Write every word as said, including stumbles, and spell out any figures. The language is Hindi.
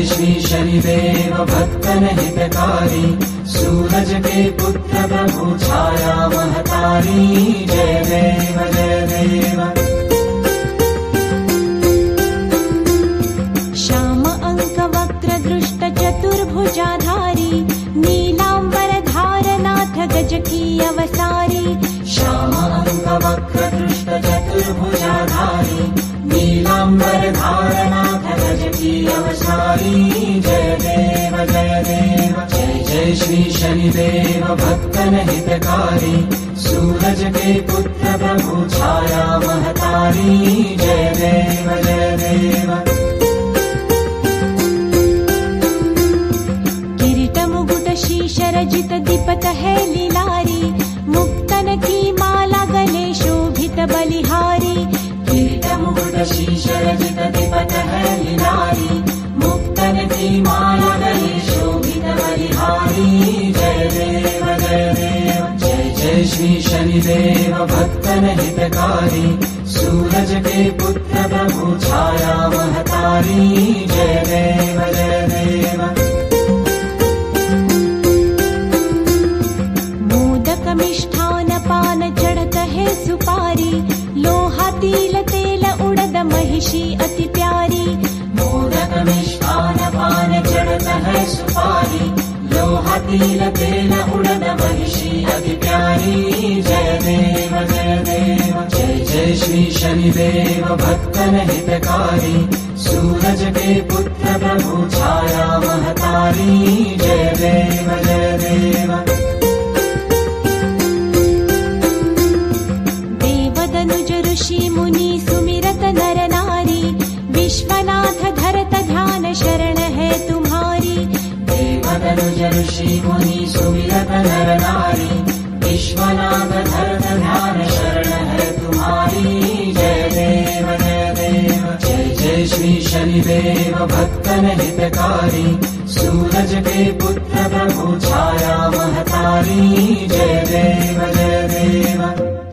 जय श्री शनिदेव भक्तन हितकारी, सूरज के पुत्र प्रभु छाया महतारी। जय देव जय देव। श्याम अंक वक्र दृष्ट चतुर्भुजाधारी, नीलांबर धारनाथ गज की अवसारी। श्याम अंक वक्र दृष्ट चतुर्भुजाधारी, नीलांबर धारनाथ गज की अवसारी। जय देव जय देव। जय जय श्री शनिदेव भक्तन हितकारी, सूरज के पुत्र प्रभु छाया महतारी। जय देव जय देव। किरीट मुकुट शीश रजित दीपत है लीलारी, मुक्तन की माला गले शोभित बलिहारी। किरीट मुकुट शीश रजित दीपत है लीलारी, मुक्तन की माला गले शोभित बलिहारी। जय देव जय देव। जय जय श्री शनिदेव भक्तन हितकारी, सूरज के पुत्र प्रभु छाया महतारी। जय देव जय देव। मोदक मिष्ठान पान चढ़त है सुपारी, लोहा तिल तेल उड़द महिषी अति प्यारी। मोदक मिष्ठान पान चढ़त है सुपारी, लोहा तिल तेल उड़द महिषी अति प्यारी। जय देव जय देव। जय जय श्री शनिदेव भक्तन हितकारी, सूरज के पुत्र प्रभु छाया महतारी। जय देव जय देव। देवदनुज ऋषि मुनि सुमिरत नर नारी, विश्वनाथ धरत ध्यान शरण है तुम्हारी। देवदनुज ऋषि मुनि सुमिरत नर नारी, विश्वनाथ धरत ध्यान शरण है तुम्हारी। जय देव जय देव। जय जय श्री शनिदेव भक्तन हितकारी, सूरज के पुत्र प्रभु छाया महतारी। जय देव जय देव।